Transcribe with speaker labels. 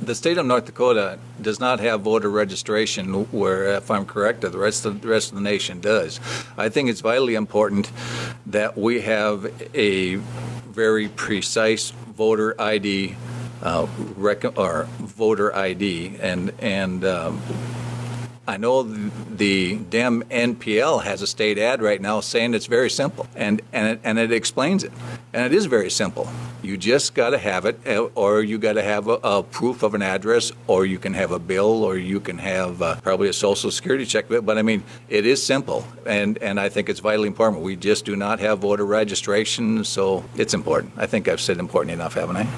Speaker 1: the state of North Dakota does not have voter registration where, if I'm correct, the rest of the nation does. I think it's vitally important that we have a very precise voter ID or voter ID, and I know the Dem NPL has a state ad right now saying it's very simple, and it explains it, and it is very simple. You just got to have it, or you got to have a proof of an address, or you can have a bill, or you can have probably a Social Security check. But I mean, it is simple, and I think it's vitally important. We just do not have voter registration, so it's important. I think I've said important enough, haven't I?